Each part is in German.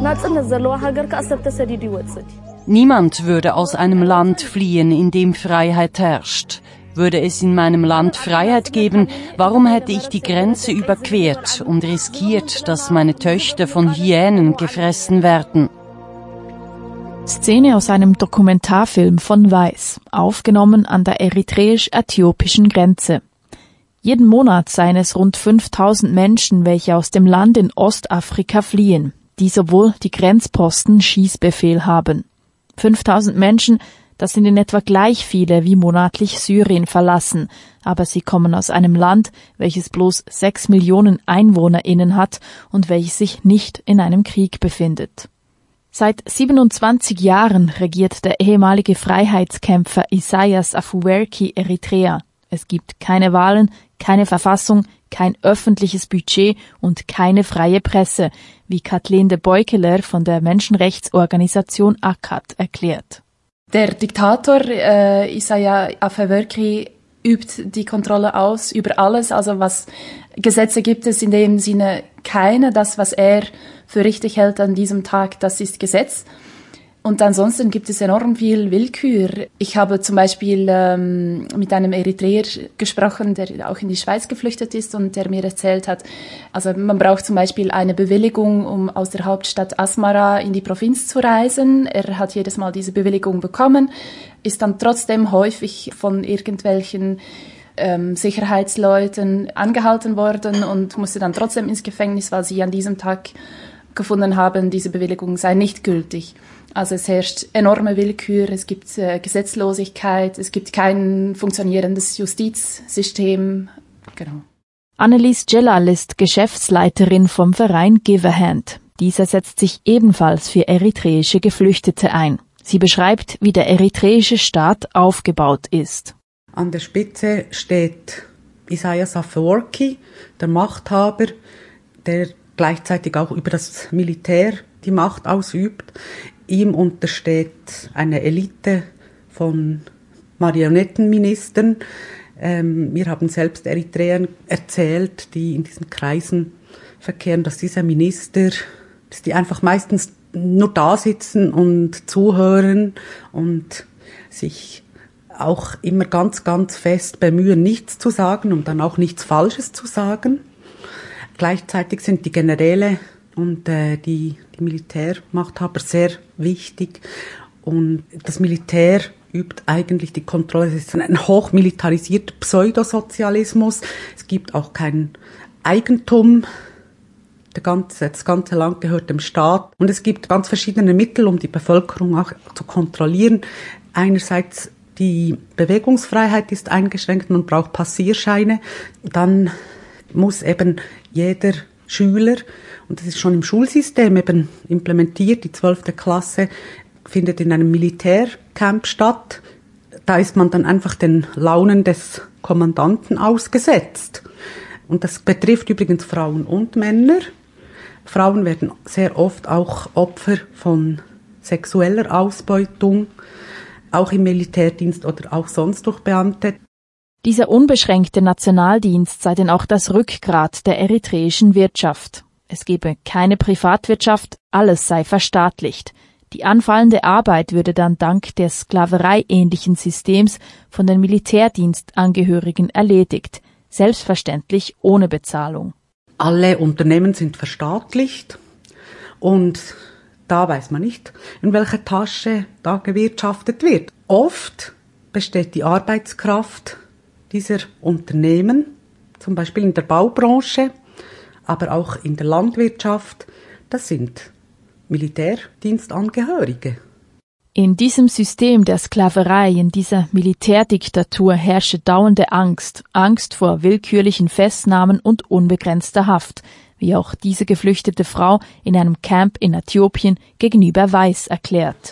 Niemand würde aus einem Land fliehen, in dem Freiheit herrscht. Würde es in meinem Land Freiheit geben, warum hätte ich die Grenze überquert und riskiert, dass meine Töchter von Hyänen gefressen werden? Szene aus einem Dokumentarfilm von Weiß, aufgenommen an der eritreisch-äthiopischen Grenze. Jeden Monat seien es rund 5000 Menschen, welche aus dem Land in Ostafrika fliehen, die sowohl die Grenzposten Schießbefehl haben. 5000 Menschen, das sind in etwa gleich viele, wie monatlich Syrien verlassen, aber sie kommen aus einem Land, welches bloß 6 Millionen EinwohnerInnen hat und welches sich nicht in einem Krieg befindet. Seit 27 Jahren regiert der ehemalige Freiheitskämpfer Isaias Afwerki Eritrea. Es gibt keine Wahlen, keine Verfassung, kein öffentliches Budget und keine freie Presse, wie Kathleen de Beukeler von der Menschenrechtsorganisation ACAT erklärt. Der Diktator Isaias Afwerki übt die Kontrolle aus über alles, also was Gesetze gibt es in dem Sinne keine. Das, was er für richtig hält an diesem Tag, das ist Gesetz. Und ansonsten gibt es enorm viel Willkür. Ich habe zum Beispiel mit einem Eritreer gesprochen, der auch in die Schweiz geflüchtet ist und der mir erzählt hat, also man braucht zum Beispiel eine Bewilligung, um aus der Hauptstadt Asmara in die Provinz zu reisen. Er hat jedes Mal diese Bewilligung bekommen, ist dann trotzdem häufig von irgendwelchen Sicherheitsleuten angehalten worden und musste dann trotzdem ins Gefängnis, weil sie an diesem Tag gefunden haben, diese Bewilligung sei nicht gültig. Also es herrscht enorme Willkür, es gibt Gesetzlosigkeit, es gibt kein funktionierendes Justizsystem. Genau. Annelies Celal ist Geschäftsleiterin vom Verein Give a Hand. Dieser setzt sich ebenfalls für eritreische Geflüchtete ein. Sie beschreibt, wie der eritreische Staat aufgebaut ist. An der Spitze steht Isaias Afwerki, der Machthaber, der gleichzeitig auch über das Militär die Macht ausübt. Ihm untersteht eine Elite von Marionettenministern. Wir haben selbst Eritreern erzählt, die in diesen Kreisen verkehren, dass diese Minister, dass die einfach meistens nur da sitzen und zuhören und sich auch immer ganz, ganz fest bemühen, nichts zu sagen und dann auch nichts Falsches zu sagen. Gleichzeitig sind die Generäle und die Militärmachthaber sehr wichtig. Und das Militär übt eigentlich die Kontrolle. Es ist ein hochmilitarisierter Pseudosozialismus. Es gibt auch kein Eigentum. Das ganze Land gehört dem Staat. Und es gibt ganz verschiedene Mittel, um die Bevölkerung auch zu kontrollieren. Einerseits die Bewegungsfreiheit ist eingeschränkt und braucht Passierscheine. Dann muss eben jeder Schüler, und das ist schon im Schulsystem eben implementiert, die 12. Klasse findet in einem Militärcamp statt. Da ist man dann einfach den Launen des Kommandanten ausgesetzt. Und das betrifft übrigens Frauen und Männer. Frauen werden sehr oft auch Opfer von sexueller Ausbeutung, auch im Militärdienst oder auch sonst durch Beamte. Dieser unbeschränkte Nationaldienst sei denn auch das Rückgrat der eritreischen Wirtschaft. Es gebe keine Privatwirtschaft, alles sei verstaatlicht. Die anfallende Arbeit würde dann dank des sklavereiähnlichen Systems von den Militärdienstangehörigen erledigt, selbstverständlich ohne Bezahlung. Alle Unternehmen sind verstaatlicht und da weiß man nicht, in welcher Tasche da gewirtschaftet wird. Oft besteht die Arbeitskraft dieser Unternehmen, zum Beispiel in der Baubranche, aber auch in der Landwirtschaft, das sind Militärdienstangehörige. In diesem System der Sklaverei, in dieser Militärdiktatur herrsche dauernde Angst vor willkürlichen Festnahmen und unbegrenzter Haft, wie auch diese geflüchtete Frau in einem Camp in Äthiopien gegenüber Weiß erklärt.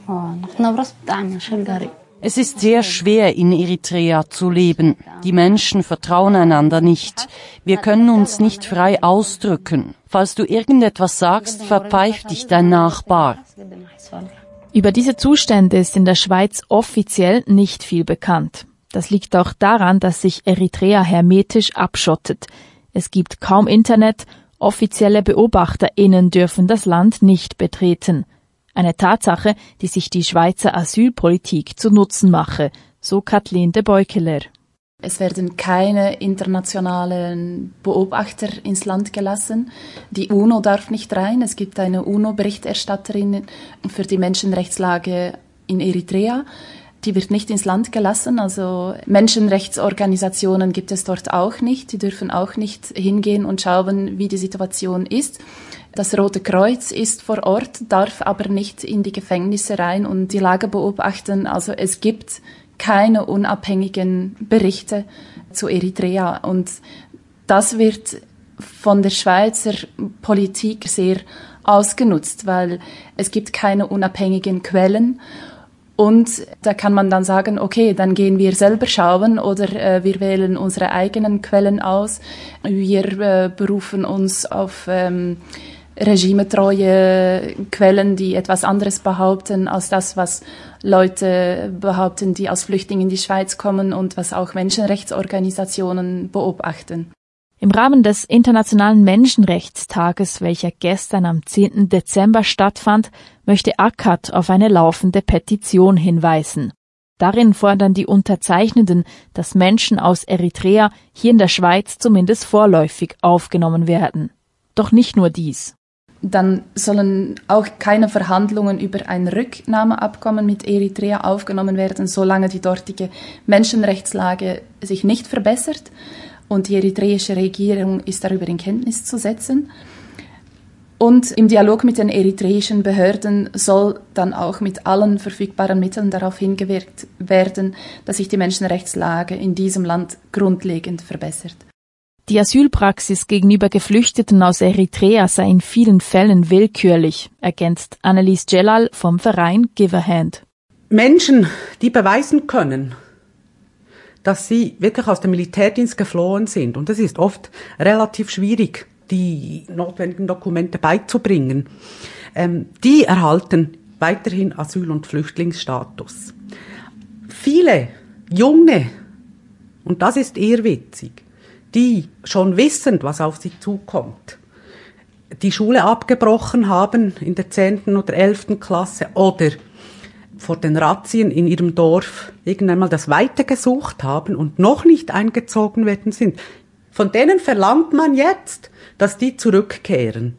Es ist sehr schwer, in Eritrea zu leben. Die Menschen vertrauen einander nicht. Wir können uns nicht frei ausdrücken. Falls du irgendetwas sagst, verpfeift dich dein Nachbar. Über diese Zustände ist in der Schweiz offiziell nicht viel bekannt. Das liegt auch daran, dass sich Eritrea hermetisch abschottet. Es gibt kaum Internet, Offizielle BeobachterInnen dürfen das Land nicht betreten. Eine Tatsache, die sich die Schweizer Asylpolitik zu Nutzen mache, so Kathleen de Beukeler. Es werden keine internationalen Beobachter ins Land gelassen. Die UNO darf nicht rein. Es gibt eine UNO-Berichterstatterin für die Menschenrechtslage in Eritrea. Die wird nicht ins Land gelassen. Also Menschenrechtsorganisationen gibt es dort auch nicht. Die dürfen auch nicht hingehen und schauen, wie die Situation ist. Das Rote Kreuz ist vor Ort, darf aber nicht in die Gefängnisse rein und die Lage beobachten. Also es gibt keine unabhängigen Berichte zu Eritrea. Und das wird von der Schweizer Politik sehr ausgenutzt, weil es gibt keine unabhängigen Quellen. Und da kann man dann sagen, okay, dann gehen wir selber schauen oder wir wählen unsere eigenen Quellen aus. Wir berufen uns auf regimetreue Quellen, die etwas anderes behaupten als das, was Leute behaupten, die als Flüchtlinge in die Schweiz kommen und was auch Menschenrechtsorganisationen beobachten. Im Rahmen des Internationalen Menschenrechtstages, welcher gestern am 10. Dezember stattfand, möchte ACAT auf eine laufende Petition hinweisen. Darin fordern die Unterzeichnenden, dass Menschen aus Eritrea hier in der Schweiz zumindest vorläufig aufgenommen werden. Doch nicht nur dies. Dann sollen auch keine Verhandlungen über ein Rücknahmeabkommen mit Eritrea aufgenommen werden, solange die dortige Menschenrechtslage sich nicht verbessert. Und die eritreische Regierung ist darüber in Kenntnis zu setzen. Und im Dialog mit den eritreischen Behörden soll dann auch mit allen verfügbaren Mitteln darauf hingewirkt werden, dass sich die Menschenrechtslage in diesem Land grundlegend verbessert. Die Asylpraxis gegenüber Geflüchteten aus Eritrea sei in vielen Fällen willkürlich, ergänzt Annelies Celal vom Verein Give a Hand. Menschen, die beweisen können, dass sie wirklich aus dem Militärdienst geflohen sind, und es ist oft relativ schwierig, die notwendigen Dokumente beizubringen, die erhalten weiterhin Asyl- und Flüchtlingsstatus. Viele Junge, und das ist eher witzig, die schon wissend, was auf sie zukommt, die Schule abgebrochen haben in der 10. oder 11. Klasse oder vor den Razzien in ihrem Dorf irgendwann mal das Weite gesucht haben und noch nicht eingezogen werden sind. Von denen verlangt man jetzt, dass die zurückkehren.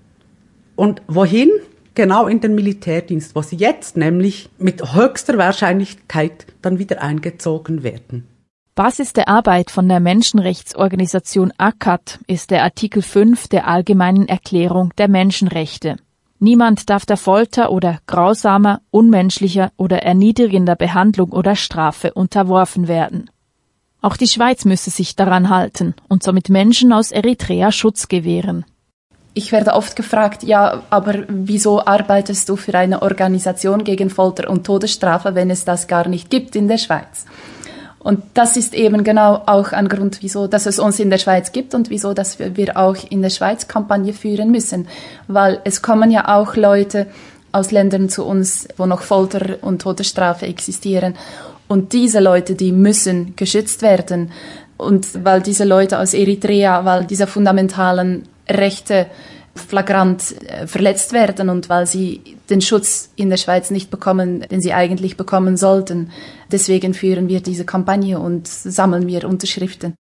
Und wohin? Genau in den Militärdienst, wo sie jetzt nämlich mit höchster Wahrscheinlichkeit dann wieder eingezogen werden. Basis der Arbeit von der Menschenrechtsorganisation ACAT ist der Artikel 5 der Allgemeinen Erklärung der Menschenrechte. Niemand darf der Folter oder grausamer, unmenschlicher oder erniedrigender Behandlung oder Strafe unterworfen werden. Auch die Schweiz müsse sich daran halten und somit Menschen aus Eritrea Schutz gewähren. Ich werde oft gefragt, ja, aber wieso arbeitest du für eine Organisation gegen Folter und Todesstrafe, wenn es das gar nicht gibt in der Schweiz? Und das ist eben genau auch ein Grund, wieso, dass es uns in der Schweiz gibt und wieso, dass wir auch in der Schweiz Kampagne führen müssen. Weil es kommen ja auch Leute aus Ländern zu uns, wo noch Folter und Todesstrafe existieren. Und diese Leute, die müssen geschützt werden. Und weil diese Leute aus Eritrea, weil diese fundamentalen Rechte flagrant verletzt werden und weil sie den Schutz in der Schweiz nicht bekommen, den sie eigentlich bekommen sollten. Deswegen führen wir diese Kampagne und sammeln wir Unterschriften.